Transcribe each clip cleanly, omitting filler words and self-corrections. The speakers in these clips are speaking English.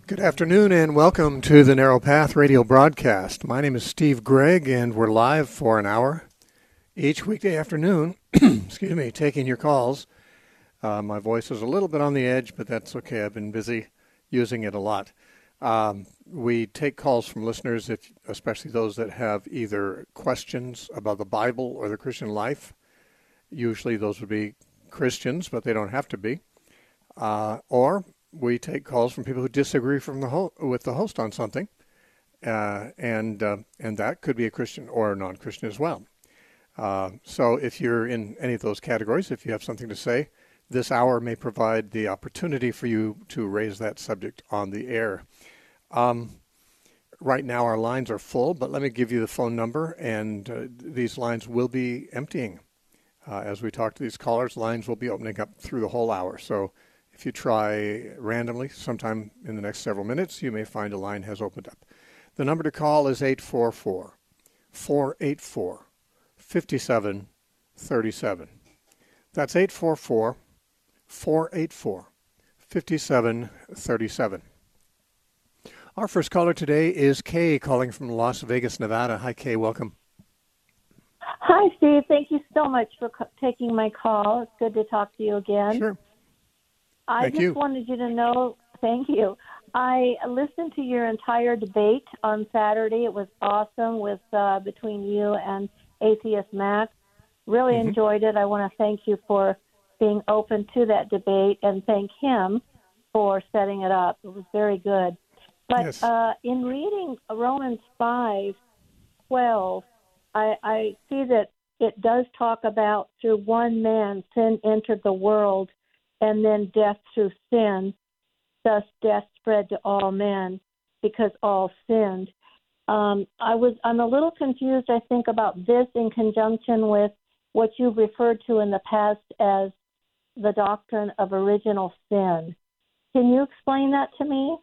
Good afternoon and welcome to the Narrow Path radio broadcast. My name is Steve Gregg and we're live for an hour each weekday afternoon, taking your calls. My voice is a little bit on the edge, but that's okay. I've been busy using it a lot. We take calls from listeners, especially those that have either questions about the Bible or the Christian life. Usually those would be Christians, but they don't have to be. Or we take calls from people who disagree with the host on something, and that could be a Christian or a non-Christian as well. So if you're in any of those categories, if you have something to say, this hour may provide the opportunity for you to raise that subject on the air. Right now our lines are full, but let me give you the phone number, and these lines will be emptying. As we talk to these callers, lines will be opening up through the whole hour. So if you try randomly sometime in the next several minutes, you may find a line has opened up. The number to call is 844-484-5737. That's 844-484-5737. Our first caller today is Kay, calling from Las Vegas, Nevada. Hi, Kay. Welcome. Hi, Steve. Thank you so much for taking my call. It's good to talk to you again. Sure. I just wanted you to know, thank you. I listened to your entire debate on Saturday. It was awesome with between you and Atheist Max. Really enjoyed it. I want to thank you for being open to that debate and thank him for setting it up. It was very good. But yes. In reading Romans 5:12, I see that it does talk about through one man sin entered the world, and then death through sin, thus death spread to all men because all sinned. I'm a little confused, I think, about this in conjunction with what you've referred to in the past as the doctrine of original sin. Can you explain that to me?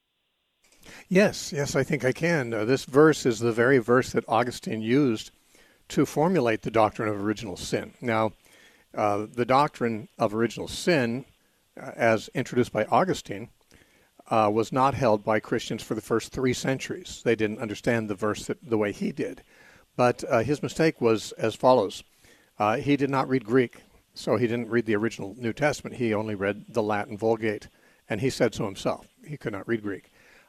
Yes, I think I can. This verse is the very verse that Augustine used to formulate the doctrine of original sin. Now, the doctrine of original sin, as introduced by Augustine, was not held by Christians for the first 3 centuries. They didn't understand the verse the way he did. But his mistake was as follows. He did not read Greek, so he didn't read the original New Testament. He only read the Latin Vulgate, and he said so himself. He could not read Greek.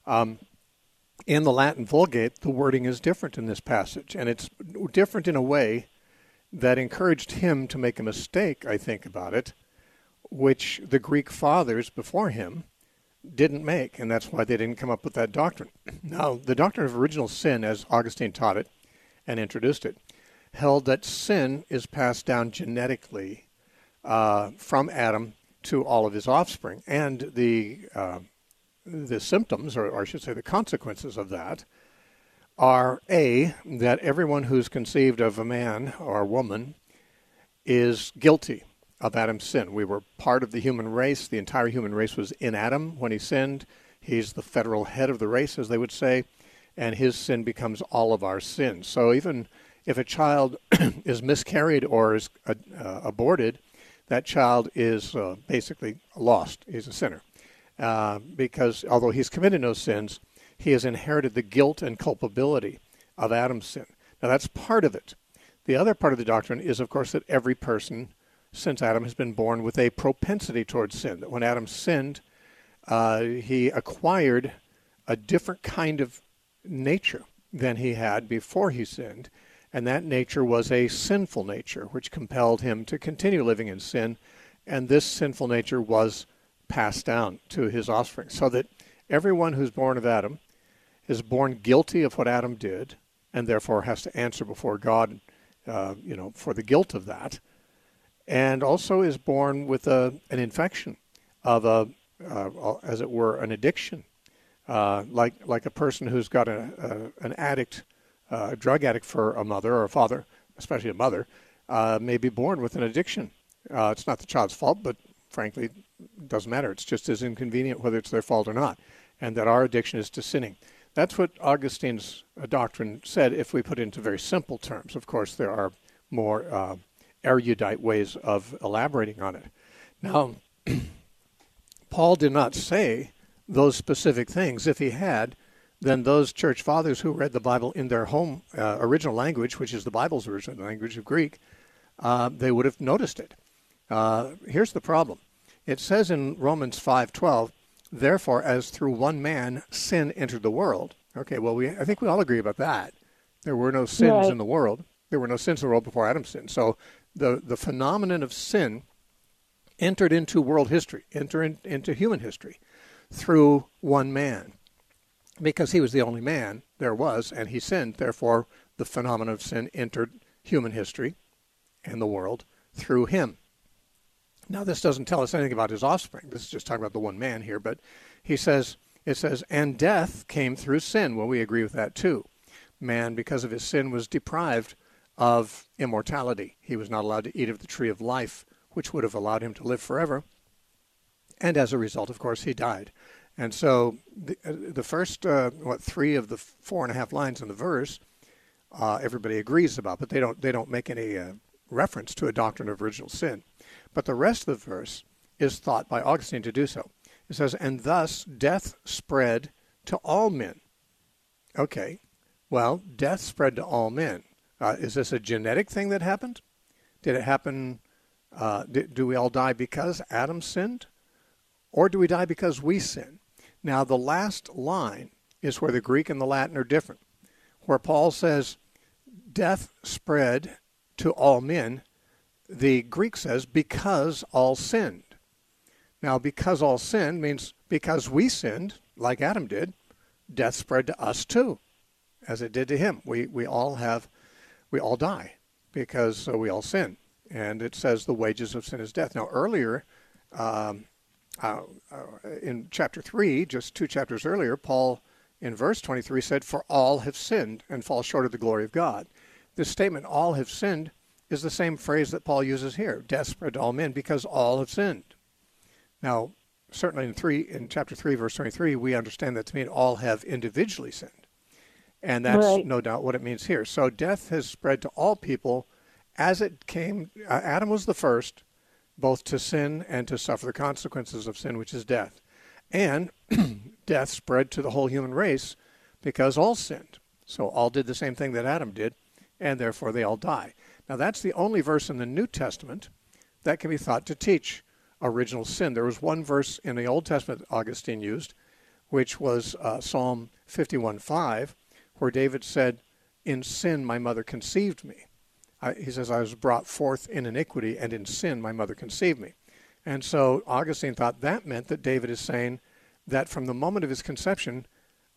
In the Latin Vulgate, the wording is different in this passage, and it's different in a way that encouraged him to make a mistake, I think, about it, which the Greek fathers before him didn't make, and that's why they didn't come up with that doctrine. Now, the doctrine of original sin, as Augustine taught it and introduced it, held that sin is passed down genetically from Adam to all of his offspring, and the symptoms, or I should say the consequences of that, are that everyone who's conceived of a man or a woman is guilty of Adam's sin. We were part of the human race. The entire human race was in Adam when he sinned. He's the federal head of the race, as they would say, and his sin becomes all of our sins. So even if a child is miscarried or is aborted, that child is basically lost. He's a sinner. Because although he's committed no sins, he has inherited the guilt and culpability of Adam's sin. Now, that's part of it. The other part of the doctrine is, of course, that every person since Adam has been born with a propensity towards sin. That when Adam sinned, he acquired a different kind of nature than he had before he sinned, and that nature was a sinful nature, which compelled him to continue living in sin, and this sinful nature was passed down to his offspring, so that everyone who's born of Adam is born guilty of what Adam did, and therefore has to answer before God, for the guilt of that, and also is born with an infection of as it were, an addiction, like a person who's got an addict, a drug addict for a mother or a father, especially a mother, may be born with an addiction. It's not the child's fault, but frankly, it doesn't matter. It's just as inconvenient whether it's their fault or not, and that our addiction is to sinning. That's what Augustine's doctrine said, if we put it into very simple terms. Of course, there are more erudite ways of elaborating on it. Now, Paul did not say those specific things. If he had, then those church fathers who read the Bible in their home original language, which is the Bible's original language of Greek, they would have noticed it. Here's the problem. It says in Romans 5:12, therefore, as through one man sin entered the world. Okay, well, I think we all agree about that. There were no sins in the world. There were no sins in the world before Adam sinned. So the phenomenon of sin entered into world history, into human history through one man. Because he was the only man there was, and he sinned. Therefore, the phenomenon of sin entered human history and the world through him. Now, this doesn't tell us anything about his offspring. This is just talking about the one man here. But it says, and death came through sin. Well, we agree with that too. Man, because of his sin, was deprived of immortality. He was not allowed to eat of the tree of life, which would have allowed him to live forever. And as a result, of course, he died. And so the first, 3 of the 4.5 lines in the verse, everybody agrees about, but they don't make any reference to a doctrine of original sin. But the rest of the verse is thought by Augustine to do so. It says, and thus death spread to all men. Okay, well, death spread to all men. Is this a genetic thing that happened? Did it happen, do we all die because Adam sinned? Or do we die because we sin? Now, the last line is where the Greek and the Latin are different. Where Paul says, death spread to all men, the Greek says, because all sinned. Now, because all sinned means because we sinned, like Adam did, death spread to us too, as it did to him. We all die because we all sin. And it says the wages of sin is death. Now, earlier, in chapter 3, just 2 chapters earlier, Paul, in verse 23, said, for all have sinned and fall short of the glory of God. This statement, all have sinned, is the same phrase that Paul uses here, death spread to all men, because all have sinned. Now, certainly in chapter 3, verse 23, we understand that to mean all have individually sinned. And that's no doubt what it means here. So death has spread to all people as it came. Adam was the first, both to sin and to suffer the consequences of sin, which is death. And death spread to the whole human race because all sinned. So all did the same thing that Adam did, and therefore they all die. Now, that's the only verse in the New Testament that can be thought to teach original sin. There was one verse in the Old Testament that Augustine used, which was Psalm 51:5, where David said, in sin my mother conceived me. He says, I was brought forth in iniquity, and in sin my mother conceived me. And so Augustine thought that meant that David is saying that from the moment of his conception,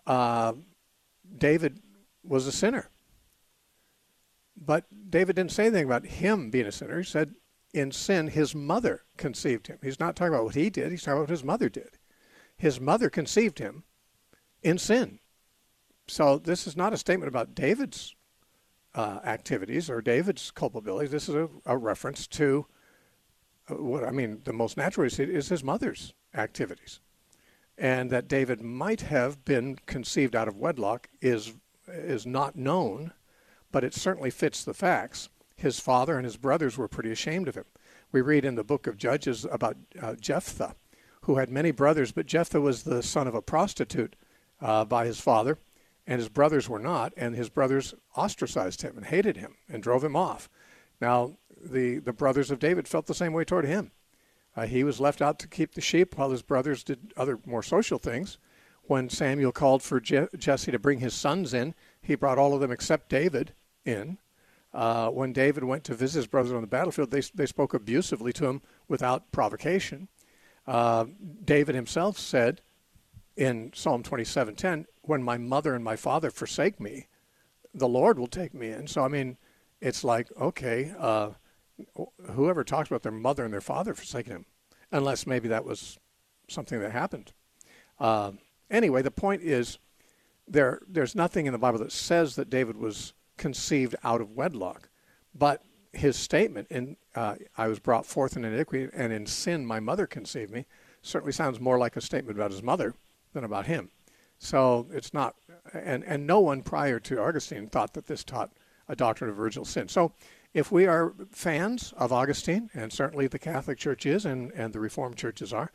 David was a sinner. But David didn't say anything about him being a sinner. He said, in sin, his mother conceived him. He's not talking about what he did. He's talking about what his mother did. His mother conceived him in sin. So this is not a statement about David's activities or David's culpability. This is a reference to the most natural way to see it is his mother's activities. And that David might have been conceived out of wedlock is not known, but it certainly fits the facts. His father and his brothers were pretty ashamed of him. We read in the book of Judges about Jephthah, who had many brothers, but Jephthah was the son of a prostitute by his father, and his brothers were not, and his brothers ostracized him and hated him and drove him off. Now, the brothers of David felt the same way toward him. He was left out to keep the sheep while his brothers did other more social things. When Samuel called for Jesse to bring his sons in, he brought all of them except David in. When David went to visit his brothers on the battlefield, they spoke abusively to him without provocation. David himself said in Psalm 27:10, when my mother and my father forsake me, the Lord will take me in. So, it's like, okay, whoever talks about their mother and their father forsaking him, unless maybe that was something that happened. Anyway, the point is there's nothing in the Bible that says that David was conceived out of wedlock, but his statement I was brought forth in iniquity, and in sin my mother conceived me, certainly sounds more like a statement about his mother than about him. So it's not, and no one prior to Augustine thought that this taught a doctrine of original sin. So if we are fans of Augustine, and certainly the Catholic Church is, and the Reformed churches are,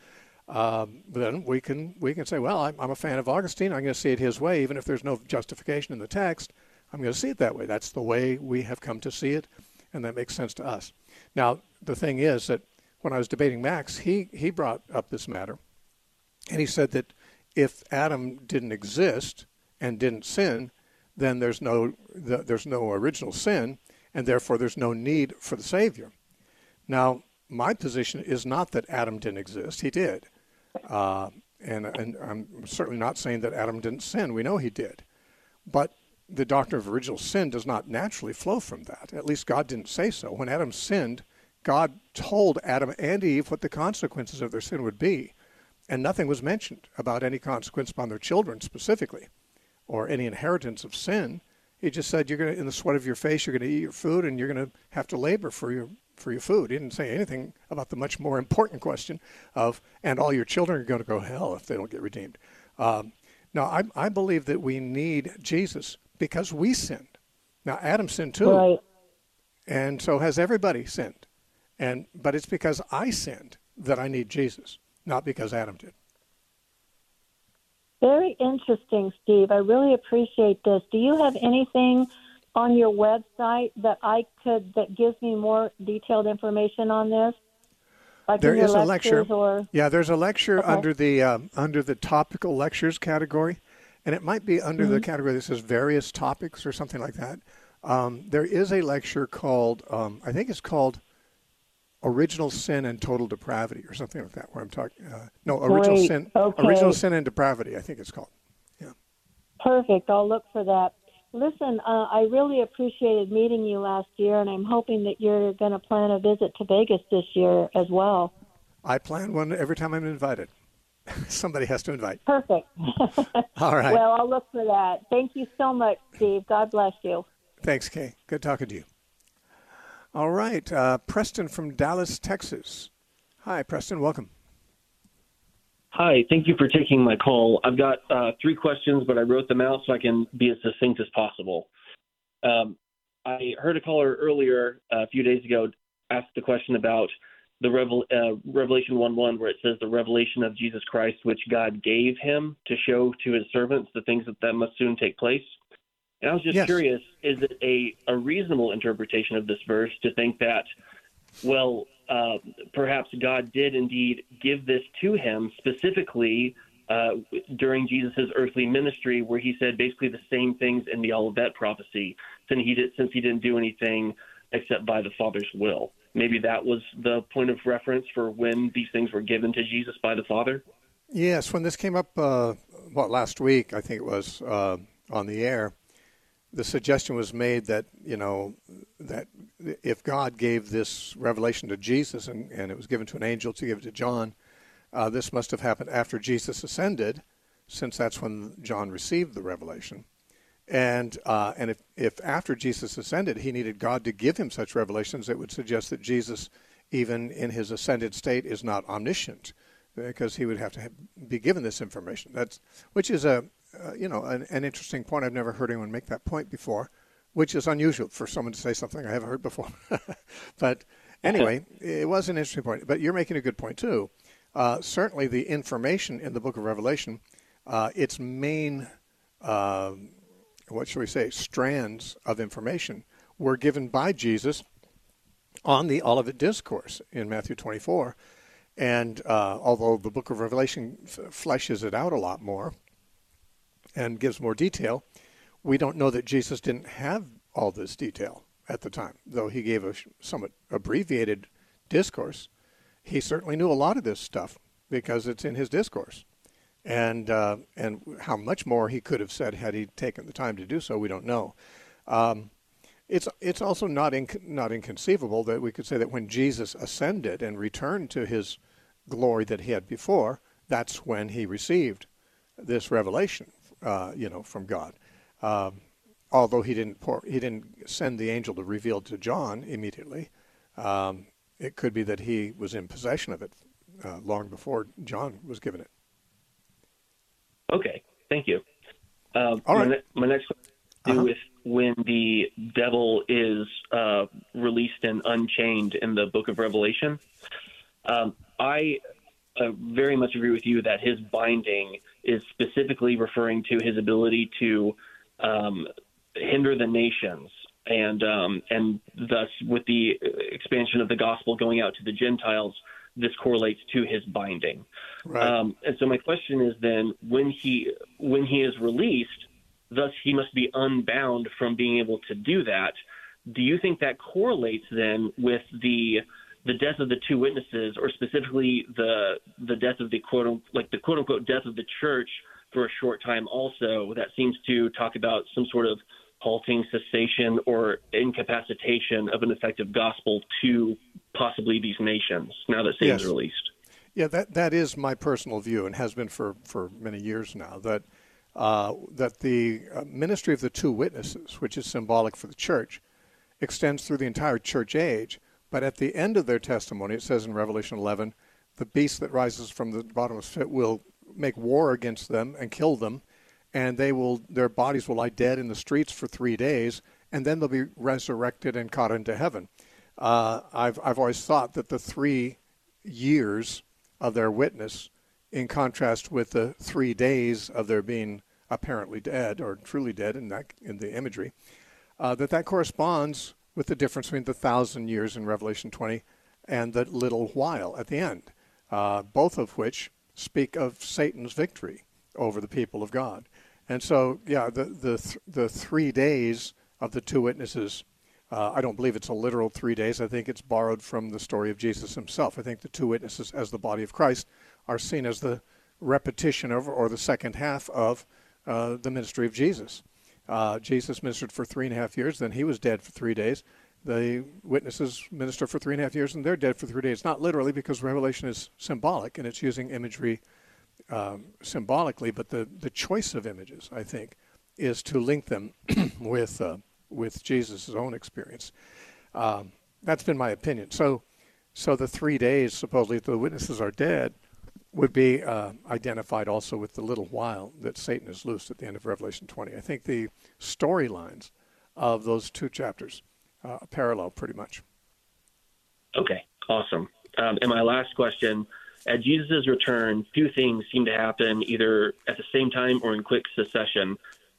then we can say, well, I'm a fan of Augustine. I'm going to see it his way, even if there's no justification in the text. I'm going to see it that way. That's the way we have come to see it, and that makes sense to us. Now, the thing is that when I was debating Max, he brought up this matter, and he said that if Adam didn't exist and didn't sin, then there's no original sin, and therefore there's no need for the Savior. Now, my position is not that Adam didn't exist. He did. And I'm certainly not saying that Adam didn't sin. We know he did. But the doctrine of original sin does not naturally flow from that. At least God didn't say so. When Adam sinned, God told Adam and Eve what the consequences of their sin would be. And nothing was mentioned about any consequence upon their children specifically, or any inheritance of sin. He just said, you're going to, in the sweat of your face, you're going to eat your food, and you're going to have to labor for your food. He didn't say anything about the much more important question of, and all your children are going to go to hell if they don't get redeemed. Now, I believe that we need Jesus because we sinned. Now, Adam sinned too, Right. and so has everybody sinned. But it's because I sinned that I need Jesus, not because Adam did. Very interesting, Steve. I really appreciate this. Do you have anything on your website that gives me more detailed information on this? Like There in your is a lecture. Or... Yeah, there's a lecture Okay. under the topical lectures category, and it might be under the category that says various topics or something like that. There is a lecture called, I think it's called Original Sin and Total Depravity or something like that, where I'm talking, Original Great. Sin, Okay. Original Sin and Depravity, I think it's called. Yeah. Perfect. I'll look for that. Listen, I really appreciated meeting you last year, and I'm hoping that you're going to plan a visit to Vegas this year as well. I plan one every time I'm invited. Somebody has to invite. Perfect. All right. Well, I'll look for that. Thank you so much, Steve. God bless you. Thanks, Kay. Good talking to you. All right. Preston from Dallas, Texas. Hi, Preston. Welcome. Hi, thank you for taking my call. I've got 3 questions, but I wrote them out so I can be as succinct as possible. I heard a caller earlier a few days ago ask the question about the Revelation 1:1, where it says the revelation of Jesus Christ, which God gave him to show to his servants the things that must soon take place. And I was just curious, is it a reasonable interpretation of this verse to think that, well, perhaps God did indeed give this to him specifically during Jesus' earthly ministry, where he said basically the same things in the Olivet prophecy, since he didn't do anything except by the Father's will. Maybe that was the point of reference for when these things were given to Jesus by the Father? Yes, when this came up, last week, I think it was, on the air, the suggestion was made that, that if God gave this revelation to Jesus and it was given to an angel to give it to John, this must have happened after Jesus ascended, since that's when John received the revelation. And if after Jesus ascended, he needed God to give him such revelations, it would suggest that Jesus, even in his ascended state, is not omniscient, because he would have to be given this information. Which is an interesting point. I've never heard anyone make that point before, which is unusual for someone to say something I haven't heard before. But anyway, it was an interesting point. But you're making a good point too. Certainly, the information in the Book of Revelation, its main strands of information were given by Jesus on the Olivet Discourse in Matthew 24. And although the Book of Revelation fleshes it out a lot more and gives more detail, we don't know that Jesus didn't have all this detail at the time. Though he gave a somewhat abbreviated discourse, he certainly knew a lot of this stuff because it's in his discourse. And how much more he could have said had he taken the time to do so, we don't know. It's also not inconceivable that we could say that when Jesus ascended and returned to his glory that he had before, that's when he received this revelation, from God. Although he didn't send the angel to reveal it to John immediately. It could be that he was in possession of it long before John was given it. Okay, thank you. All right. My next question has to do with when the devil is released and unchained in the Book of Revelation. I very much agree with you that his binding is specifically referring to his ability to hinder the nations, and thus with the expansion of the gospel going out to the Gentiles, this correlates to his binding. Right. And so my question is then, when he is released, thus he must be unbound from being able to do that. Do you think that correlates then with the death of the two witnesses, or specifically the death of the quote unquote death of the church for a short time also, that seems to talk about some sort of halting, cessation, or incapacitation of an effective gospel to possibly these nations now that Satan's released? Yeah, that is my personal view, and has been for many years now, that the ministry of the two witnesses, which is symbolic for the church, extends through the entire church age. But at the end of their testimony, it says in Revelation 11, the beast that rises from the bottomless pit will make war against them and kill them, and their bodies will lie dead in the streets for 3 days, and then they'll be resurrected and caught into heaven. I've always thought that the 3 years of their witness, in contrast with the 3 days of their being apparently dead or truly dead in the imagery, that corresponds with the difference between the 1,000 years in Revelation 20 and the little while at the end, both of which speak of Satan's victory over the people of God. And so, yeah, the 3 days of the two witnesses, I don't believe it's a literal 3 days. I think it's borrowed from the story of Jesus himself. I think the two witnesses as the body of Christ are seen as the repetition of, or the second half of, the ministry of Jesus. Jesus ministered for 3.5 years, then he was dead for 3 days. The witnesses minister for 3.5 years, and they're dead for 3 days. Not literally, because Revelation is symbolic, and it's using imagery symbolically, but the choice of images, I think, is to link them with Jesus' own experience. That's been my opinion. So the 3 days, supposedly, if the witnesses are dead, would be identified also with the little while that Satan is loosed at the end of Revelation 20. I think the storylines of those two chapters parallel pretty much. Okay, awesome. And my last question, at Jesus' return, two things seem to happen either at the same time or in quick succession.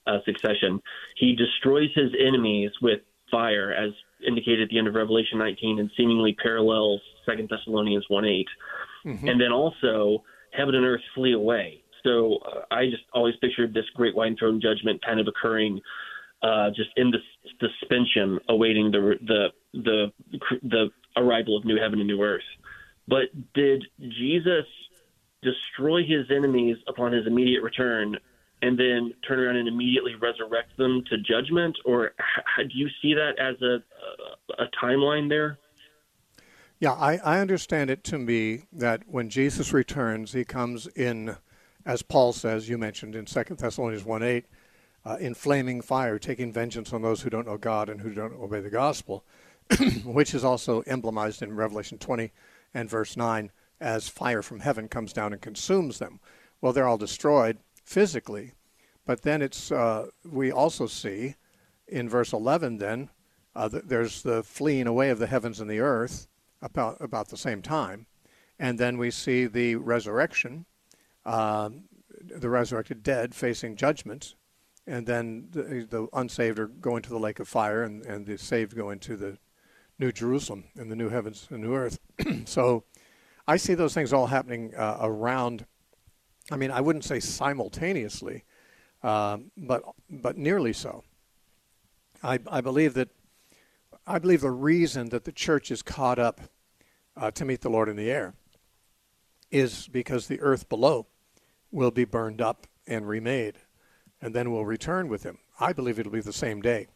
He destroys his enemies with fire, as indicated at the end of Revelation 19, and seemingly parallels 2 Thessalonians 1:8. Mm-hmm. And then also, heaven and earth flee away. So I just always pictured this great white throne judgment kind of occurring just in the suspension, awaiting the arrival of new heaven and new earth. But did Jesus destroy his enemies upon his immediate return and then turn around and immediately resurrect them to judgment? Or do you see that as a timeline there? Yeah, I understand it to be that when Jesus returns, he comes in, as Paul says, you mentioned in 2 Thessalonians 1:8, in flaming fire, taking vengeance on those who don't know God and who don't obey the gospel, which is also emblemized in Revelation 20 and verse 9 as fire from heaven comes down and consumes them. Well, they're all destroyed physically, but then we also see in verse 11 then, there's the fleeing away of the heavens and the earth about the same time, and then we see the resurrection, the resurrected dead facing judgment, and then the unsaved are going to the lake of fire, and the saved go into the New Jerusalem and the new heavens and new earth. So I see those things all happening around. I mean, I wouldn't say simultaneously, but nearly so. I believe the reason that the church is caught up to meet the Lord in the air is because the earth below will be burned up and remade, and then we'll return with him. I believe it'll be the same day.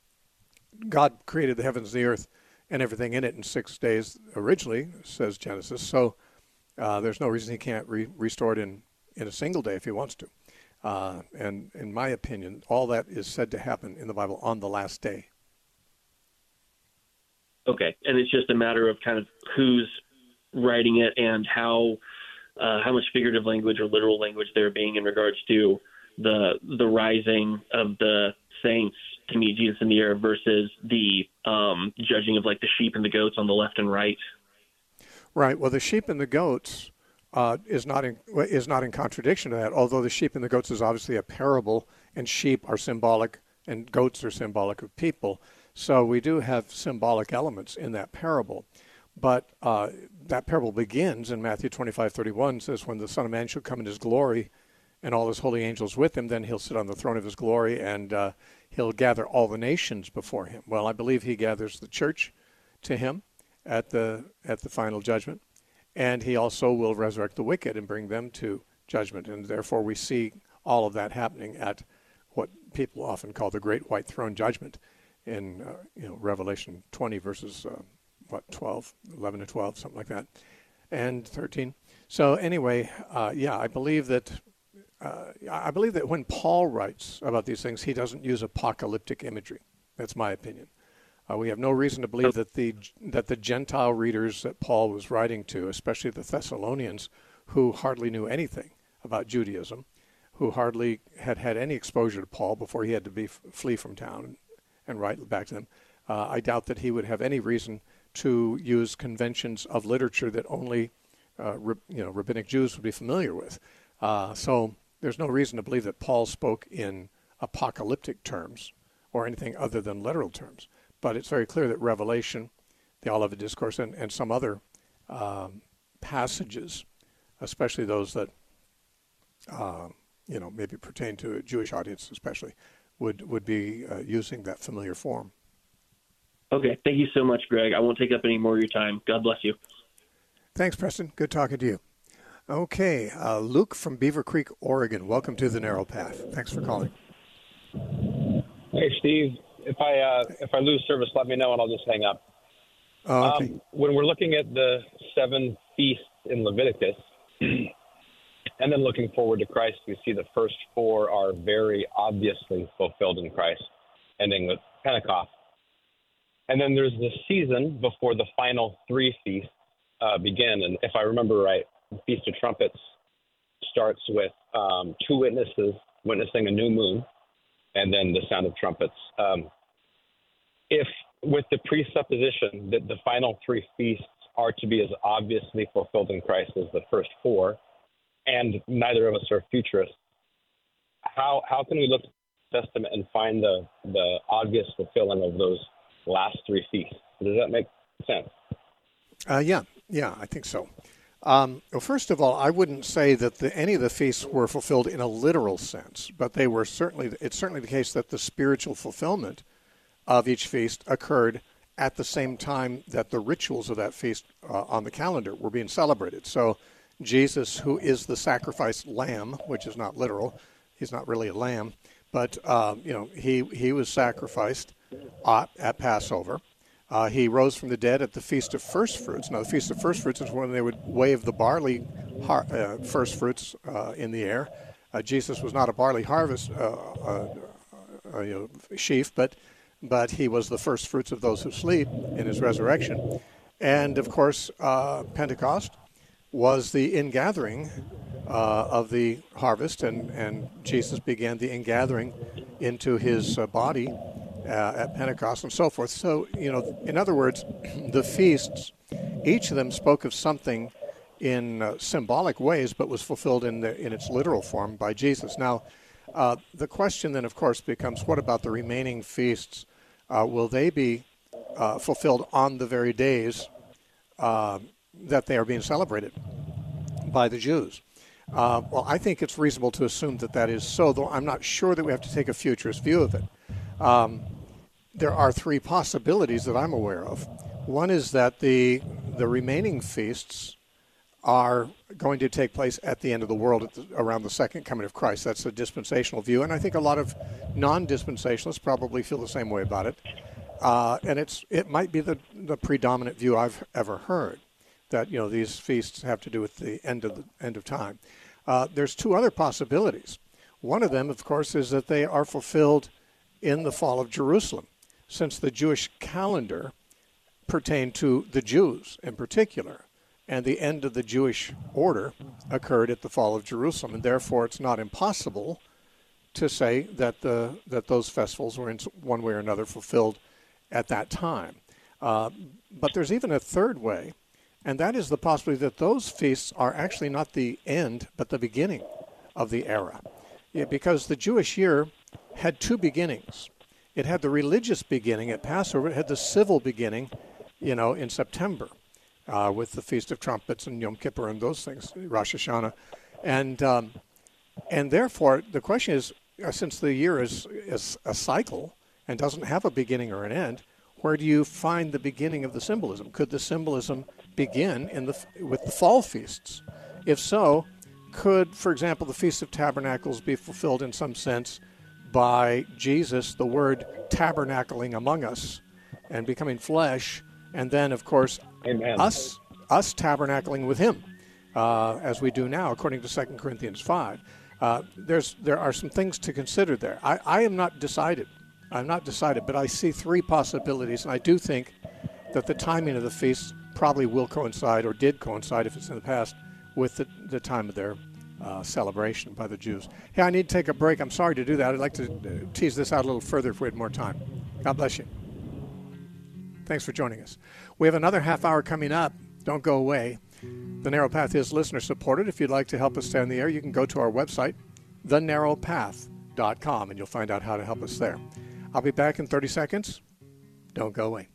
God created the heavens and the earth and everything in it in 6 days originally, says Genesis. So there's no reason he can't restore it in a single day if he wants to. And in my opinion, all that is said to happen in the Bible on the last day. Okay, and it's just a matter of kind of who's writing it and how much figurative language or literal language there being in regards to the rising of the saints to meet Jesus in the air versus the judging of like the sheep and the goats on the left and right. Right. Well, the sheep and the goats is not in contradiction to that. Although the sheep and the goats is obviously a parable, and sheep are symbolic, and goats are symbolic of people. So we do have symbolic elements in that parable. But that parable begins in Matthew 25:31, says, when the Son of Man shall come in his glory and all his holy angels with him, then he'll sit on the throne of his glory, and he'll gather all the nations before him. Well, I believe he gathers the church to him at the final judgment, and he also will resurrect the wicked and bring them to judgment. And therefore we see all of that happening at what people often call the Great White Throne Judgment in Revelation 20 verses 11 to 12, something like that, and 13. So anyway, I believe that when Paul writes about these things, he doesn't use apocalyptic imagery. That's my opinion. We have no reason to believe that the Gentile readers that Paul was writing to, especially the Thessalonians, who hardly knew anything about Judaism, who hardly had any exposure to Paul before he had to flee from town and write back to them, I doubt that he would have any reason to use conventions of literature that only rabbinic Jews would be familiar with. So there's no reason to believe that Paul spoke in apocalyptic terms or anything other than literal terms. But it's very clear that Revelation, the Olivet Discourse, and some other passages, especially those that maybe pertain to a Jewish audience, especially, would be using that familiar form. Okay, thank you so much, Greg. I won't take up any more of your time. God bless you. Thanks, Preston. Good talking to you. Okay, Luke from Beaver Creek, Oregon. Welcome to The Narrow Path. Thanks for calling. Hey, Steve. If I lose service, let me know and I'll just hang up. Oh, okay. When we're looking at the 7 feasts in Leviticus, and then looking forward to Christ, we see the first 4 are very obviously fulfilled in Christ, ending with Pentecost. And then there's the season before the final 3 feasts begin. And if I remember right, the Feast of Trumpets starts with 2 witnesses witnessing a new moon, and then the sound of trumpets. If with the presupposition that the final 3 feasts are to be as obviously fulfilled in Christ as the first 4, and neither of us are futurists, how can we look at the Testament and find the obvious fulfilling of those last 3 feasts? Does that make sense? Yeah, I think so. Well, first of all, I wouldn't say that any of the feasts were fulfilled in a literal sense, but they were it's certainly the case that the spiritual fulfillment of each feast occurred at the same time that the rituals of that feast on the calendar were being celebrated. So Jesus, who is the sacrificed lamb, which is not literal, he's not really a lamb, but he was sacrificed at Passover. He rose from the dead at the Feast of First Fruits. Now, the Feast of First Fruits is when they would wave the barley first fruits in the air. Jesus was not a barley harvest sheaf, but he was the first fruits of those who sleep in his resurrection. And, of course, Pentecost was the ingathering of the harvest, and Jesus began the ingathering into his body at Pentecost and so forth. So, in other words, the feasts, each of them spoke of something in symbolic ways, but was fulfilled in its literal form by Jesus. Now, the question then, of course, becomes, what about the remaining feasts? Will they be fulfilled on the very days that they are being celebrated by the Jews? Well, I think it's reasonable to assume that is so, though I'm not sure that we have to take a futurist view of it. There are 3 possibilities that I'm aware of. One is that the remaining feasts are going to take place at the end of the world around the second coming of Christ. That's a dispensational view, and I think a lot of non-dispensationalists probably feel the same way about it. And it might be the predominant view I've ever heard, that these feasts have to do with the end of time. There's 2 other possibilities. One of them, of course, is that they are fulfilled in the fall of Jerusalem, since the Jewish calendar pertained to the Jews in particular, and the end of the Jewish order occurred at the fall of Jerusalem, and therefore it's not impossible to say that those festivals were in one way or another fulfilled at that time. But there's even a third way, And that is the possibility that those feasts are actually not the end, but the beginning of the era. Yeah, because the Jewish year had two beginnings. It had the religious beginning at Passover. It had the civil beginning, in September with the Feast of Trumpets and Yom Kippur and those things, Rosh Hashanah. And therefore, the question is, since the year is a cycle and doesn't have a beginning or an end, where do you find the beginning of the symbolism? Could the symbolism begin with the fall feasts? If so, could, for example, the Feast of Tabernacles be fulfilled in some sense by Jesus, the Word tabernacling among us and becoming flesh, and then, of course, Amen. us tabernacling with Him, as we do now, according to 2 Corinthians 5. There are some things to consider there. I am not decided. I'm not decided, but I see three possibilities, and I do think that the timing of the feasts probably will coincide, or did coincide if it's in the past, with the time of their celebration by the Jews. Hey, I need to take a break. I'm sorry to do that. I'd like to tease this out a little further if we had more time. God bless you. Thanks for joining us. We have another half hour coming up. Don't go away. The Narrow Path is listener-supported. If you'd like to help us stay on the air, you can go to our website, thenarrowpath.com, and you'll find out how to help us there. I'll be back in 30 seconds. Don't go away.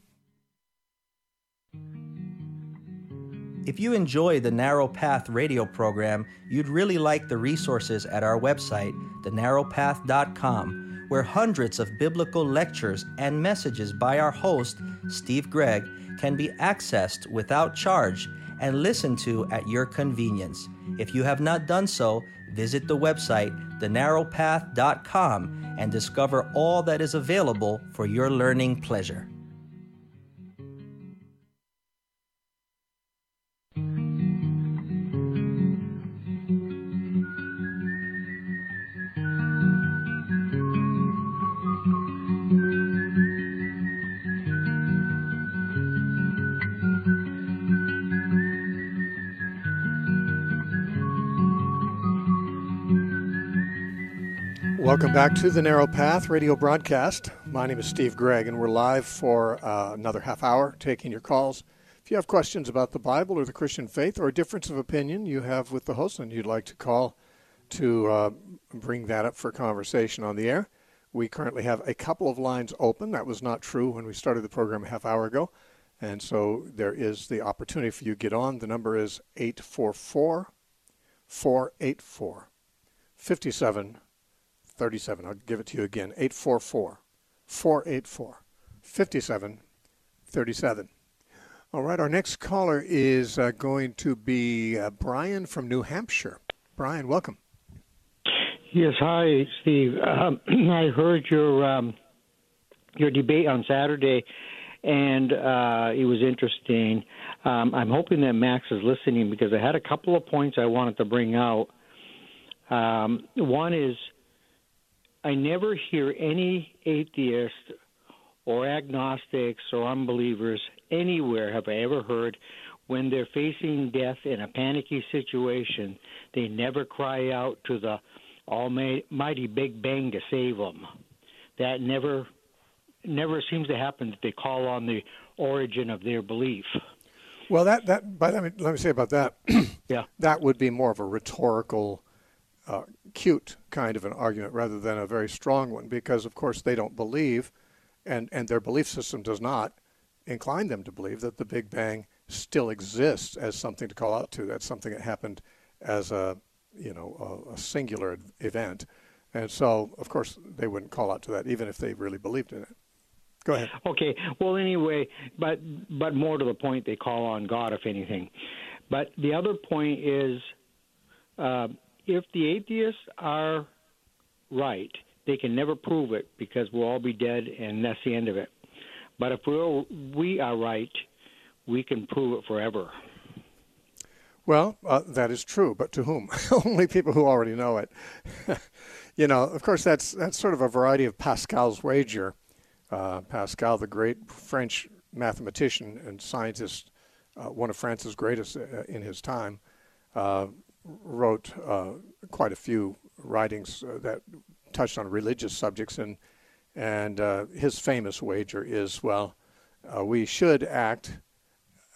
If you enjoy the Narrow Path radio program, you'd really like the resources at our website, thenarrowpath.com, where hundreds of biblical lectures and messages by our host, Steve Gregg, can be accessed without charge and listened to at your convenience. If you have not done so, visit the website, thenarrowpath.com, and discover all that is available for your learning pleasure. Welcome back to the Narrow Path radio broadcast. My name is Steve Gregg, and we're live for another half hour taking your calls. If you have questions about the Bible or the Christian faith, or a difference of opinion you have with the host and you'd like to call to bring that up for conversation on the air, we currently have a couple of lines open. That was not true when we started the program a half hour ago, and so there is the opportunity for you to get on. The number is 844-484-5737. I'll give it to you again, 844-484-5737. All right, our next caller is going to be Brian from New Hampshire. Brian, welcome. Yes, hi, Steve. I heard your debate on Saturday, and it was interesting. I'm hoping that Max is listening, because I had a couple of points I wanted to bring out. One is, I never hear any atheist or agnostics or unbelievers anywhere have I ever heard, when they're facing death in a panicky situation, they never cry out to the almighty Big Bang to save them. That never seems to happen, that they call on the origin of their belief. Well, but let me say about that. Yeah, that would be more of a rhetorical, cute kind of an argument rather than a very strong one, because, of course, they don't believe, and their belief system does not incline them to believe that the Big Bang still exists as something to call out to. That's something that happened as a singular event. And so, of course, they wouldn't call out to that, even if they really believed in it. Go ahead. Okay. Well, anyway, but more to the point, they call on God, if anything. But the other point is, if the atheists are right, they can never prove it, because we'll all be dead, and that's the end of it. But if we are right, we can prove it forever. Well, that is true, but to whom? Only people who already know it. Of course, that's sort of a variety of Pascal's wager. Pascal, the great French mathematician and scientist, one of France's greatest in his time, wrote quite a few writings that touched on religious subjects, and his famous wager is, we should act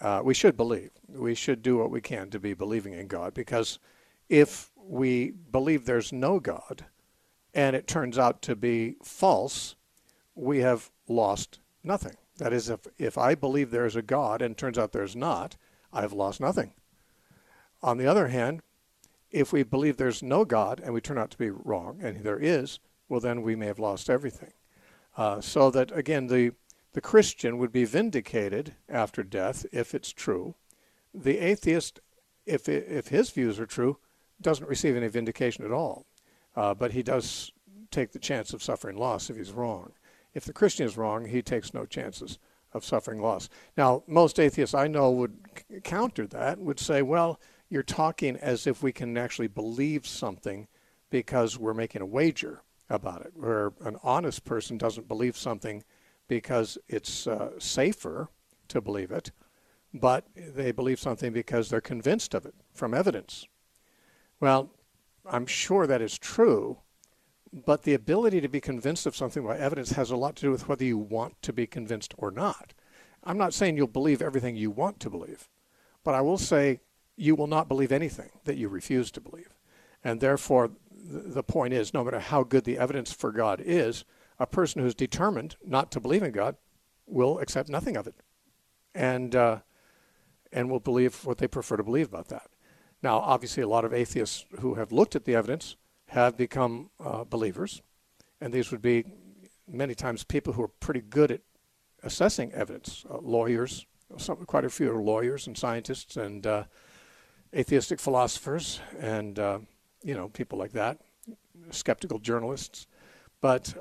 we should believe. We should do what we can to be believing in God, because if we believe there's no God and it turns out to be false, we have lost nothing. That is, if I believe there's a God and it turns out there's not, I've lost nothing. On the other hand, if we believe there's no God and we turn out to be wrong, and there is, well, then we may have lost everything. So that, again, the Christian would be vindicated after death if it's true. The atheist, if his views are true, doesn't receive any vindication at all. But he does take the chance of suffering loss if he's wrong. If the Christian is wrong, he takes no chances of suffering loss. Now, most atheists I know would counter that, would say, well, you're talking as if we can actually believe something because we're making a wager about it, where an honest person doesn't believe something because it's safer to believe it, but they believe something because they're convinced of it from evidence. Well, I'm sure that is true, but the ability to be convinced of something by evidence has a lot to do with whether you want to be convinced or not. I'm not saying you'll believe everything you want to believe, but I will say you will not believe anything that you refuse to believe. And therefore, the point is, no matter how good the evidence for God is, a person who's determined not to believe in God will accept nothing of it, and will believe what they prefer to believe about that. Now, obviously, a lot of atheists who have looked at the evidence have become believers, and these would be many times people who are pretty good at assessing evidence, lawyers. Quite a few are lawyers and scientists and atheistic philosophers and people like that, skeptical journalists. But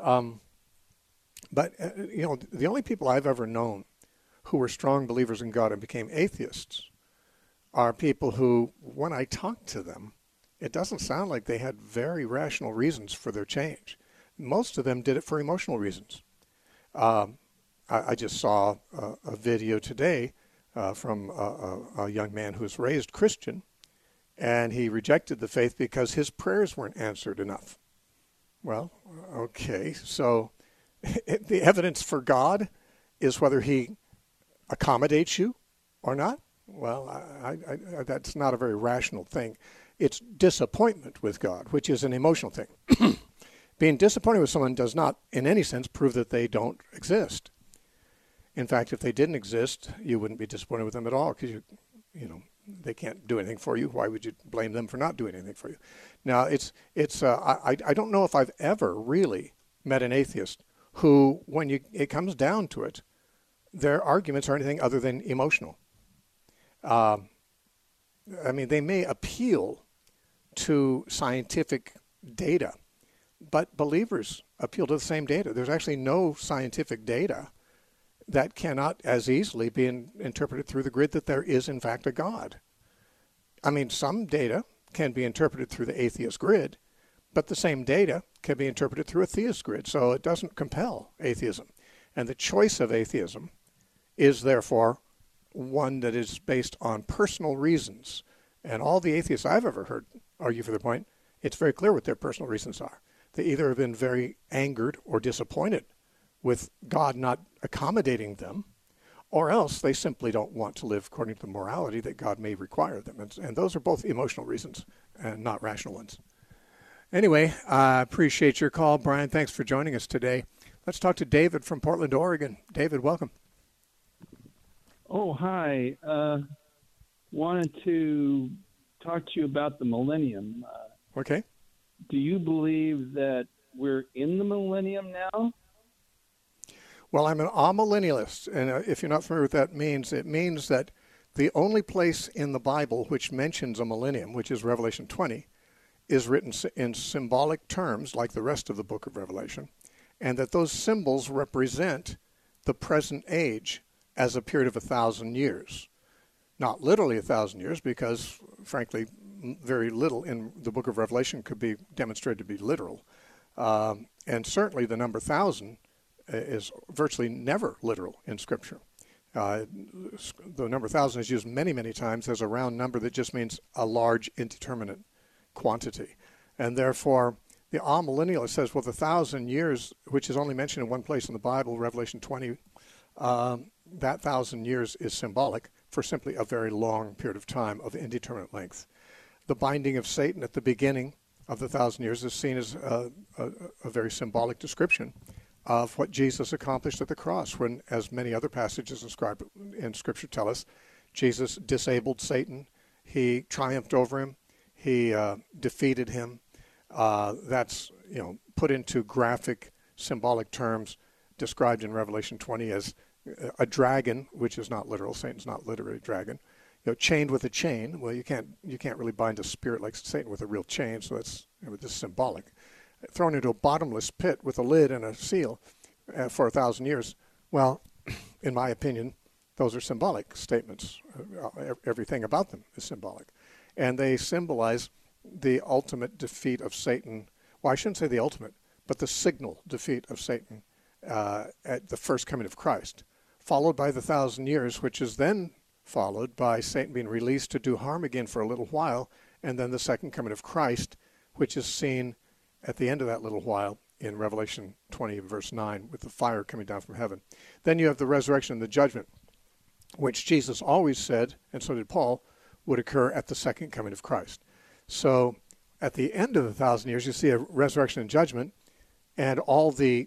the only people I've ever known who were strong believers in God and became atheists are people who, when I talk to them, it doesn't sound like they had very rational reasons for their change. Most of them did it for emotional reasons. I just saw a video today from a young man who was raised Christian, and he rejected the faith because his prayers weren't answered enough. Well, okay, so the evidence for God is whether he accommodates you or not. Well, I that's not a very rational thing. It's disappointment with God, which is an emotional thing. Being disappointed with someone does not, in any sense, prove that they don't exist. In fact, if they didn't exist, you wouldn't be disappointed with them at all, because they can't do anything for you. Why would you blame them for not doing anything for you? Now, I don't know if I've ever really met an atheist who, when it comes down to it, their arguments are anything other than emotional. They may appeal to scientific data, but believers appeal to the same data. There's actually no scientific data that cannot as easily be interpreted through the grid that there is, in fact, a God. Some data can be interpreted through the atheist grid, but the same data can be interpreted through a theist grid, so it doesn't compel atheism. And the choice of atheism is, therefore, one that is based on personal reasons. And all the atheists I've ever heard argue for the point, it's very clear what their personal reasons are. They either have been very angered or disappointed with God not accommodating them, or else they simply don't want to live according to the morality that God may require of them. And those are both emotional reasons and not rational ones. Anyway, I appreciate your call, Brian. Thanks for joining us today. Let's talk to David from Portland, Oregon. David, welcome. Oh, hi. Wanted to talk to you about the millennium. Okay. Do you believe that we're in the millennium now? Well, I'm an amillennialist, and if you're not familiar with what that means, it means that the only place in the Bible which mentions a millennium, which is Revelation 20, is written in symbolic terms like the rest of the book of Revelation, and that those symbols represent the present age as a period of 1,000 years. Not literally 1,000 years, because, frankly, very little in the book of Revelation could be demonstrated to be literal. And certainly the number 1,000 is virtually never literal in Scripture. The number 1,000 is used many, many times as a round number that just means a large, indeterminate quantity. And therefore, the amillennialist says, well, the 1,000 years, which is only mentioned in one place in the Bible, Revelation 20, that 1,000 years is symbolic. for simply a very long period of time of indeterminate length. The binding of Satan at the beginning of the 1,000 years is seen as a very symbolic description of what Jesus accomplished at the cross, when, as many other passages in Scripture tell us, Jesus disabled Satan. He triumphed over him. He defeated him. That's put into graphic, symbolic terms, described in Revelation 20 as a dragon, which is not literal. Satan's not literally a dragon. Chained with a chain. Well, you can't really bind a spirit like Satan with a real chain, so that's just symbolic. Thrown into a bottomless pit with a lid and a seal for 1,000 years. Well, in my opinion, those are symbolic statements. Everything about them is symbolic. And they symbolize the ultimate defeat of Satan. Well, I shouldn't say the ultimate, but the signal defeat of Satan at the first coming of Christ, followed by the 1,000 years, which is then followed by Satan being released to do harm again for a little while, and then the second coming of Christ, which is seen at the end of that little while in Revelation 20, verse 9, with the fire coming down from heaven. Then you have the resurrection and the judgment, which Jesus always said, and so did Paul, would occur at the second coming of Christ. So at the end of the 1,000 years, you see a resurrection and judgment, and all the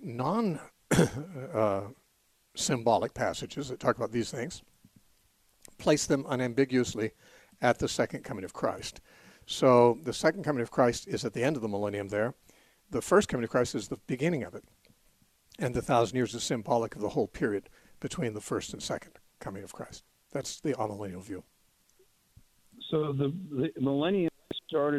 non-symbolic passages that talk about these things place them unambiguously at the second coming of Christ. So the second coming of Christ is at the end of the millennium there. The first coming of Christ is the beginning of it. And the 1,000 years is symbolic of the whole period between the first and second coming of Christ. That's the amillennial view. So the millennium started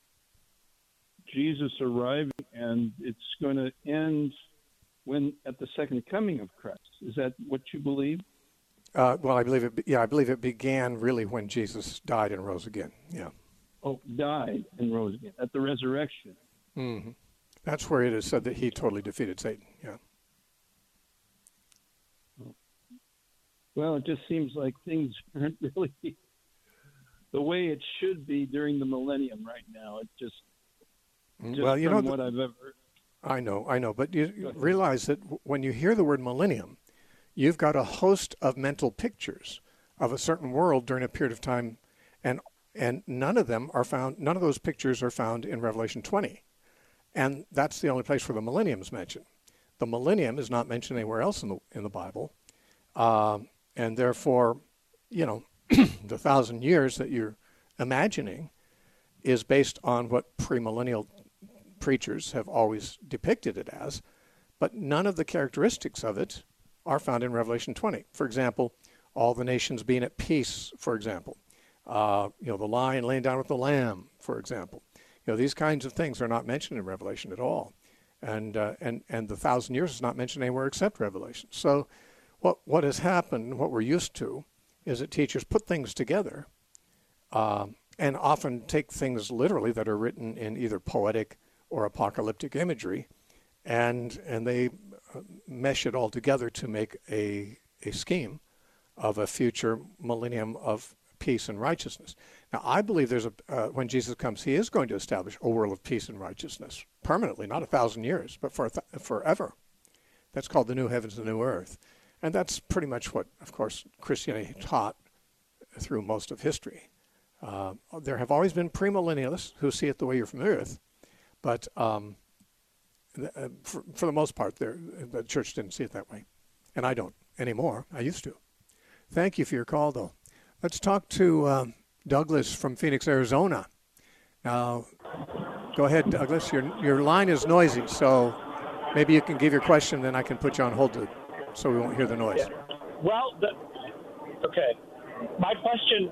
Jesus arriving, and it's going to end at the second coming of Christ. Is that what you believe? Well, I believe it began really when Jesus died and rose again. Yeah. Oh, died and rose again at the resurrection. Mm-hmm. That's where it is said that he totally defeated Satan. Yeah. Well, it just seems like things aren't really the way it should be during the millennium right now. It just well, from what I've ever. I know, but you realize that when you hear the word millennium, you've got a host of mental pictures of a certain world during a period of time, and none of those pictures are found in Revelation 20. And that's the only place where the millennium is mentioned. The millennium is not mentioned anywhere else in the Bible. And therefore, the 1,000 years that you're imagining is based on what premillennial preachers have always depicted it as, but none of the characteristics of it are found in Revelation 20. For example, all the nations being at peace, for example. The lion laying down with the lamb, for example. These kinds of things are not mentioned in Revelation at all. And the 1,000 years is not mentioned anywhere except Revelation. So what has happened, what we're used to, is that teachers put things together and often take things literally that are written in either poetic or apocalyptic imagery, and they mesh it all together to make a scheme of a future millennium of peace and righteousness. Now, I believe when Jesus comes, he is going to establish a world of peace and righteousness permanently, not 1,000 years, but forever. That's called the new heavens and the new earth. And that's pretty much what, of course, Christianity taught through most of history. There have always been premillennialists who see it the way you're familiar with, but for the most part, the church didn't see it that way. And I don't anymore. I used to. Thank you for your call, though. Let's talk to Douglas from Phoenix, Arizona. Now, go ahead, Douglas. Your line is noisy, so maybe you can give your question, then I can put you on hold so we won't hear the noise. Yeah. Well, okay. My question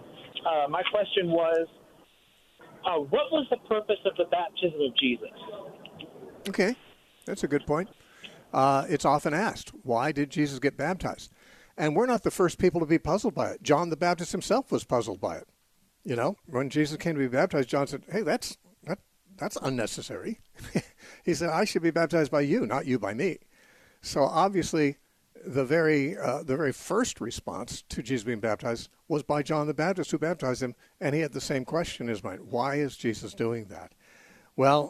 was, what was the purpose of the baptism of Jesus? Okay, that's a good point. It's often asked, why did Jesus get baptized? And we're not the first people to be puzzled by it. John the Baptist himself was puzzled by it. When Jesus came to be baptized, John said, hey, that's unnecessary. He said, I should be baptized by you, not you by me. So obviously, the very first response to Jesus being baptized was by John the Baptist, who baptized him, and he had the same question in his mind. Why is Jesus doing that? Well,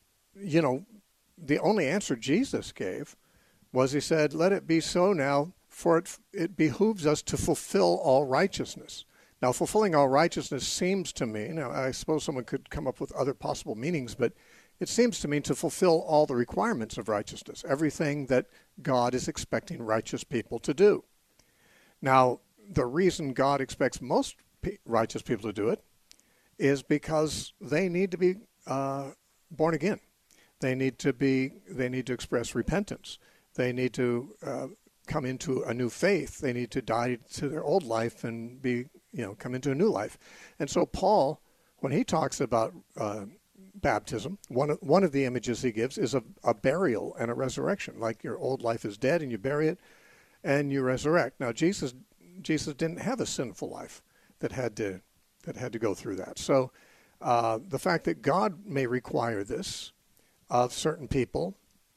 the only answer Jesus gave was he said, let it be so now For it behooves us to fulfill all righteousness. Now, fulfilling all righteousness seems to me, now I suppose someone could come up with other possible meanings, but it seems to mean to fulfill all the requirements of righteousness, everything that God is expecting righteous people to do. Now, the reason God expects most righteous people to do it is because they need to be born again. They need to express repentance. They need to come into a new faith. They need to die to their old life and come into a new life. And so Paul, when he talks about baptism, one of the images he gives is a burial and a resurrection. Like your old life is dead and you bury it and you resurrect. Now Jesus didn't have a sinful life that had to go through that. So the fact that God may require this of certain people,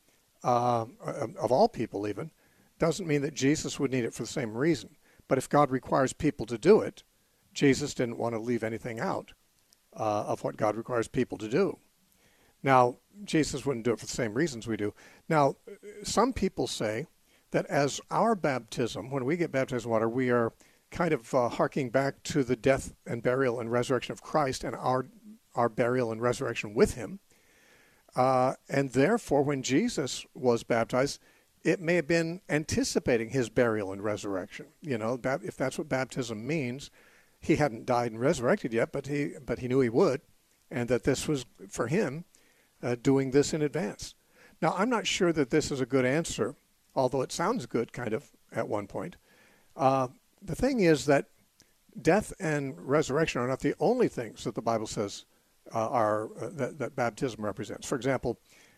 of all people even, doesn't mean that Jesus would need it for the same reason. But if God requires people to do it, Jesus didn't want to leave anything out of what God requires people to do. Now, Jesus wouldn't do it for the same reasons we do. Now, some people say that as our baptism, when we get baptized in water, we are kind of harking back to the death and burial and resurrection of Christ and our burial and resurrection with him. And therefore, when Jesus was baptized, it may have been anticipating his burial and resurrection. If that's what baptism means, he hadn't died and resurrected yet, but he knew he would, and that this was for him doing this in advance. Now, I'm not sure that this is a good answer, although it sounds good kind of at one point. The thing is that death and resurrection are not the only things that the Bible says that baptism represents. For example,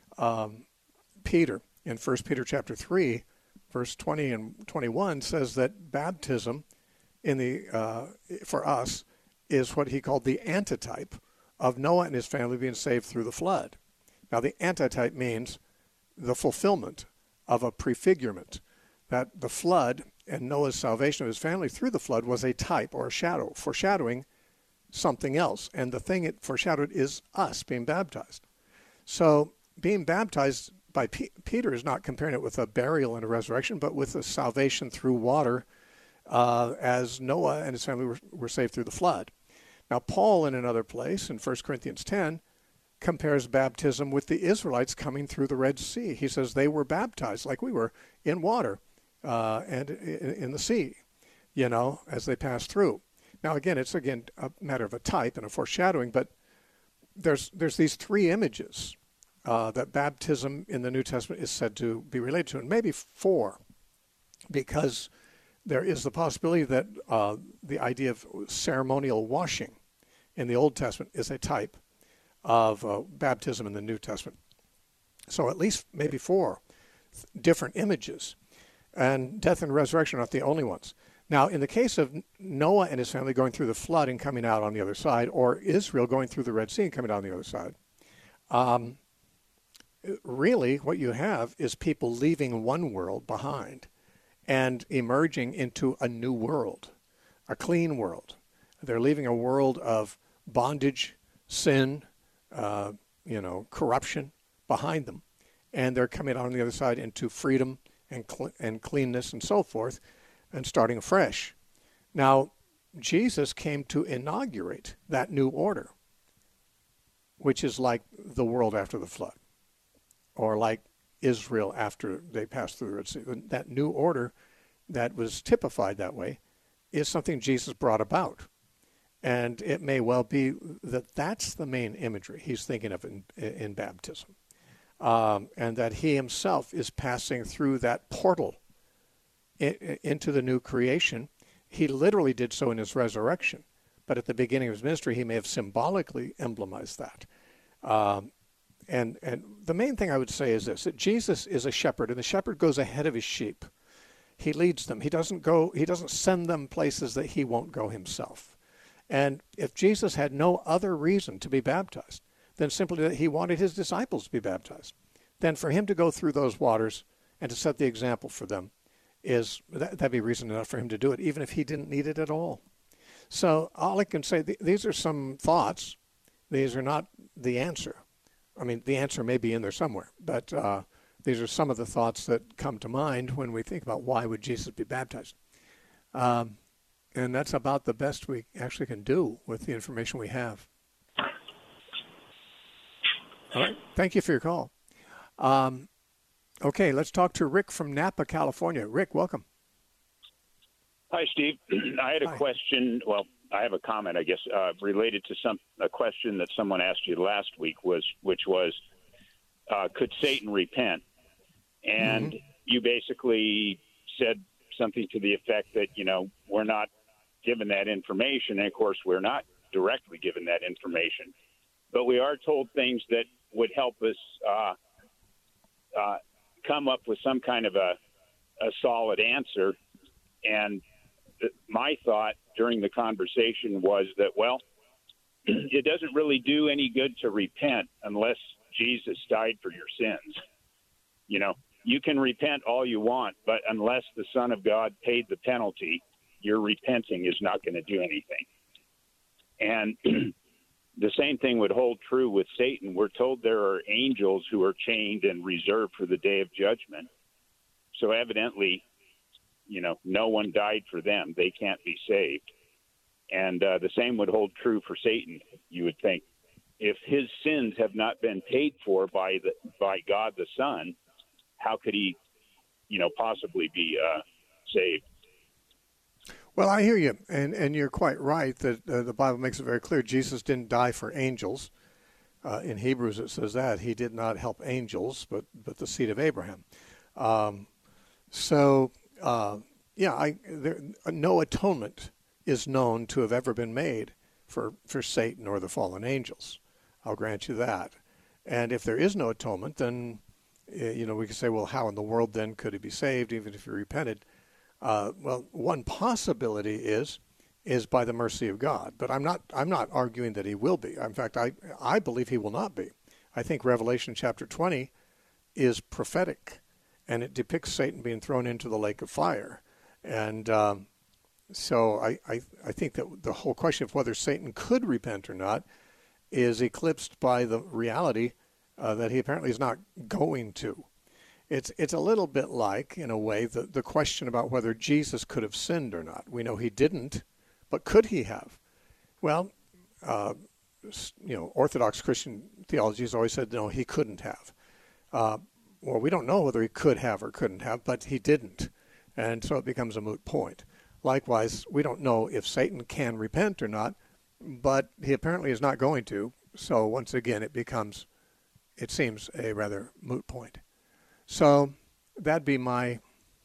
Peter in 1 Peter chapter 3, verse 20 and 21 says that baptism for us is what he called the antitype of Noah and his family being saved through the flood. Now, the antitype means the fulfillment of a prefigurement, that the flood and Noah's salvation of his family through the flood was a type or a shadow, foreshadowing something else. And the thing it foreshadowed is us being baptized. So being baptized by Peter is not comparing it with a burial and a resurrection, but with a salvation through water as Noah and his family were saved through the flood. Now, Paul, in another place, in 1 Corinthians 10, compares baptism with the Israelites coming through the Red Sea. He says they were baptized like we were in water and in the sea, as they passed through. Now, again, it's a matter of a type and a foreshadowing, but there's these three images that baptism in the New Testament is said to be related to, and maybe four, because there is the possibility that the idea of ceremonial washing in the Old Testament is a type of baptism in the New Testament. So at least maybe four different images. And death and resurrection are not the only ones. Now, in the case of Noah and his family going through the flood and coming out on the other side, or Israel going through the Red Sea and coming out on the other side, really what you have is people leaving one world behind and emerging into a new world, a clean world. They're leaving a world of bondage, sin, corruption behind them, and they're coming out on the other side into freedom and cleanness and so forth, and starting afresh. Now, Jesus came to inaugurate that new order, which is like the world after the flood, or like Israel after they passed through the Red Sea. That new order that was typified that way is something Jesus brought about. And it may well be that that's the main imagery he's thinking of in baptism. And that he himself is passing through that portal into the new creation. He literally did so in his resurrection. But at the beginning of his ministry, he may have symbolically emblemized that. And the main thing I would say is this, that Jesus is a shepherd, and the shepherd goes ahead of his sheep. He leads them. He doesn't send them places that he won't go himself. And if Jesus had no other reason to be baptized than simply that he wanted his disciples to be baptized, then for him to go through those waters and to set the example for them, that'd be reason enough for him to do it, even if he didn't need it at all. So all I can say, these are some thoughts. These are not the answer. I mean, the answer may be in there somewhere, but these are some of the thoughts that come to mind when we think about why would Jesus be baptized. And that's about the best we actually can do with the information we have. All right. Thank you for your call. Okay, let's talk to Rick from Napa, California. Rick, welcome. Hi, Steve. I had a question. Well, I have a comment, I guess, related to a question that someone asked you last week, which was, could Satan repent? And you basically said something to the effect that, we're not given that information. And, of course, we're not directly given that information. But we are told things that would help us come up with some kind of a solid answer. And my thought during the conversation was that, well, it doesn't really do any good to repent unless Jesus died for your sins. You can repent all you want, but unless the Son of God paid the penalty, your repenting is not going to do anything. And the same thing would hold true with Satan. We're told there are angels who are chained and reserved for the day of judgment. So evidently, no one died for them. They can't be saved. And the same would hold true for Satan, you would think. If his sins have not been paid for by God the Son, how could he, possibly be saved? Well, I hear you, and you're quite right that the Bible makes it very clear Jesus didn't die for angels. In Hebrews it says that. He did not help angels, but the seed of Abraham. No atonement is known to have ever been made for Satan or the fallen angels. I'll grant you that. And if there is no atonement, then, we can say, well, how in the world then could he be saved, even if he repented? Well, one possibility is by the mercy of God, but I'm not arguing that he will be. In fact, I believe he will not be. I think Revelation chapter 20 is prophetic, and it depicts Satan being thrown into the lake of fire. And so I think that the whole question of whether Satan could repent or not is eclipsed by the reality that he apparently is not going to. It's a little bit like, in a way, the question about whether Jesus could have sinned or not. We know he didn't, but could he have? Well, Orthodox Christian theology has always said, no, he couldn't have. Well, we don't know whether he could have or couldn't have, but he didn't. And so it becomes a moot point. Likewise, we don't know if Satan can repent or not, but he apparently is not going to. So once again, it seems a rather moot point. So that'd be my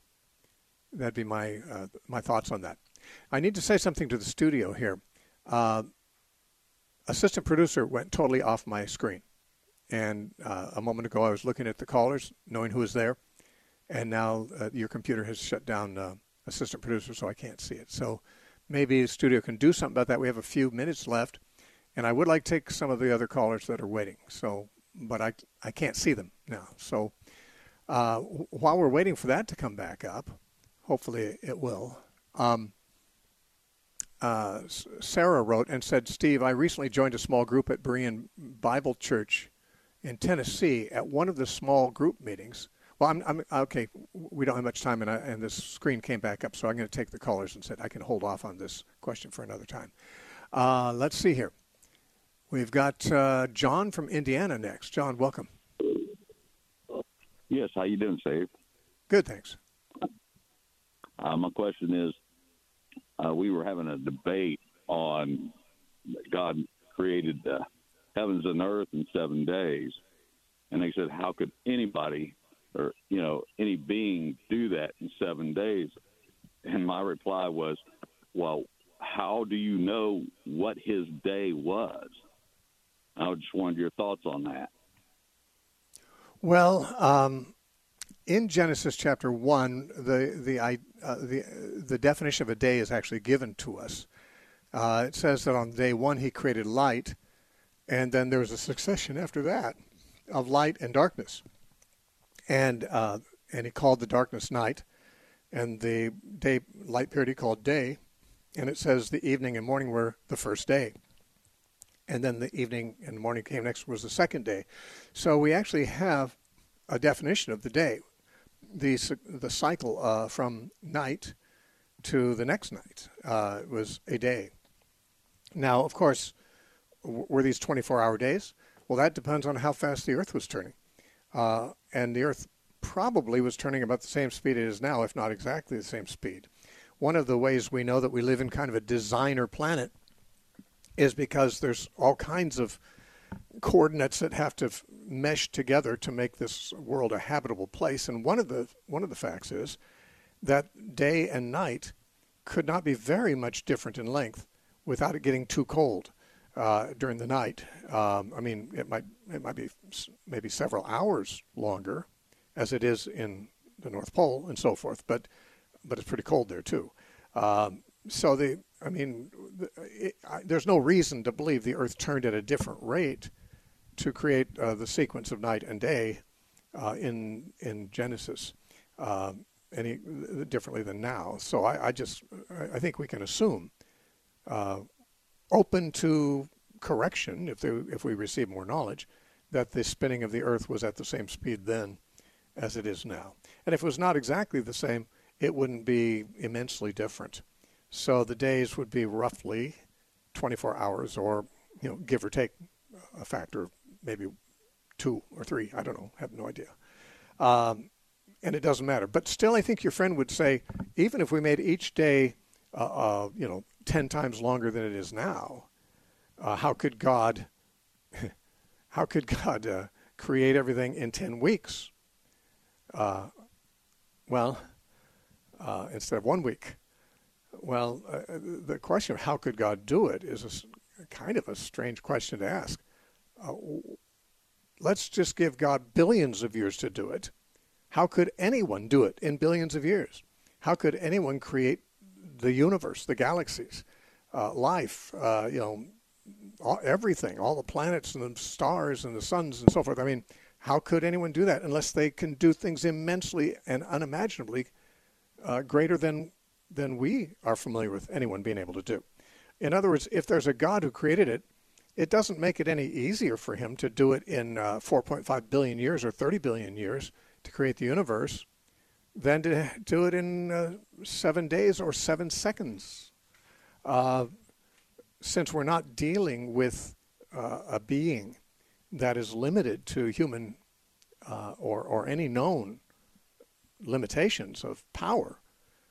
thoughts on that. I need to say something to the studio here. Assistant producer went totally off my screen. And a moment ago I was looking at the callers, knowing who was there. And now your computer has shut down assistant producer, so I can't see it. So maybe the studio can do something about that. We have a few minutes left. And I would like to take some of the other callers that are waiting. But I can't see them now. So while we're waiting for that to come back up, hopefully it will, Sarah wrote and said, Steve, I recently joined a small group at Berean Bible Church in Tennessee at one of the small group meetings. Well, I'm okay. We don't have much time, and this screen came back up, so I'm going to take the callers and said I can hold off on this question for another time. Let's see here. We've got John from Indiana next. John, welcome. Yes, how you doing, Steve? Good, thanks. My question is, we were having a debate on God created the heavens and earth in 7 days, and they said, how could anybody or any being do that in 7 days? And my reply was, well, how do you know what his day was? I just wanted your thoughts on that. Well, in Genesis chapter 1, the definition of a day is actually given to us. It says that on day 1 he created light, and then there was a succession after that of light and darkness. And he called the darkness night, and the day light period he called day, and it says the evening and morning were the first day. And then the evening and morning came next was the second day. So we actually have a definition of the day, the cycle from night to the next night was a day. Now, of course, were these 24-hour days? Well, that depends on how fast the Earth was turning. And the Earth probably was turning about the same speed it is now, if not exactly the same speed. One of the ways we know that we live in kind of a designer planet is because there's all kinds of coordinates that have to mesh together to make this world a habitable place. And one of the facts is that day and night could not be very much different in length without it getting too cold during the night. I mean, it might be maybe several hours longer, as it is in the North Pole and so forth, but it's pretty cold there too. There's no reason to believe the Earth turned at a different rate to create the sequence of night and day in Genesis any differently than now. So I think we can assume, open to correction if we receive more knowledge, that the spinning of the Earth was at the same speed then as it is now. And if it was not exactly the same, it wouldn't be immensely different. So the days would be roughly 24 hours, or give or take a factor of maybe 2 or 3. I don't know. I have no idea. And it doesn't matter. But still, I think your friend would say, even if we made each day 10 times longer than it is now, how could God create everything in 10 weeks? Instead of 1 week. Well, the question of how could God do it is kind of a strange question to ask. Let's just give God billions of years to do it. How could anyone do it in billions of years? How could anyone create the universe, the galaxies, life, everything, all the planets and the stars and the suns and so forth? I mean, how could anyone do that unless they can do things immensely and unimaginably greater than we are familiar with anyone being able to do? In other words, if there's a God who created it, it doesn't make it any easier for him to do it in 4.5 billion years or 30 billion years to create the universe than to do it in 7 days or 7 seconds. Since we're not dealing with a being that is limited to human or any known limitations of power,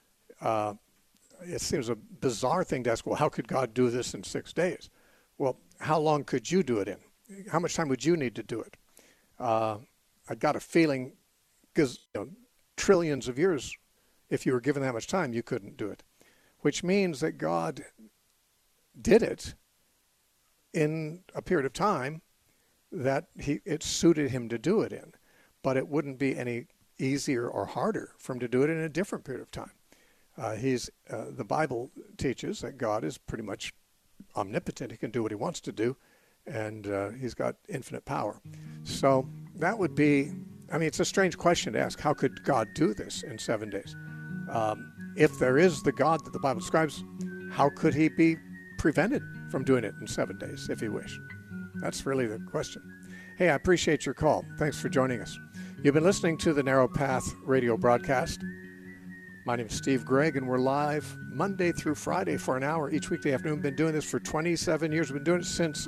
it seems a bizarre thing to ask, well, how could God do this in 6 days? Well, how long could you do it in? How much time would you need to do it? I got a feeling, because trillions of years, if you were given that much time, you couldn't do it, which means that God did it in a period of time that it suited him to do it in, but it wouldn't be any easier or harder for him to do it in a different period of time. The Bible teaches that God is pretty much omnipotent. He can do what he wants to do, and he's got infinite power. So that would be, it's a strange question to ask. How could God do this in 7 days? If there is the God that the Bible describes, how could he be prevented from doing it in 7 days if he wished? That's really the question. Hey, I appreciate your call. Thanks for joining us. You've been listening to the Narrow Path radio broadcast. My name is Steve Gregg, and we're live Monday through Friday for an hour each weekday afternoon. We've been doing this for 27 years. We've been doing it since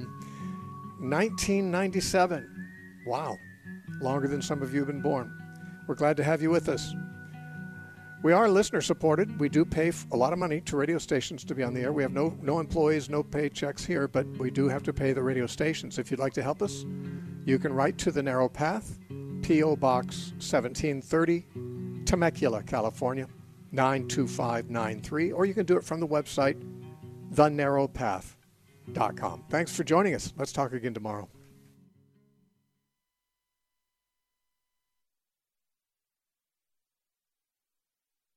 1997. Wow. Longer than some of you have been born. We're glad to have you with us. We are listener supported. We do pay a lot of money to radio stations to be on the air. We have no employees, no paychecks here, but we do have to pay the radio stations. If you'd like to help us, you can write to The Narrow Path, P.O. Box 1730, Temecula, California, 92593, or you can do it from the website, thenarrowpath.com. Thanks for joining us. Let's talk again tomorrow.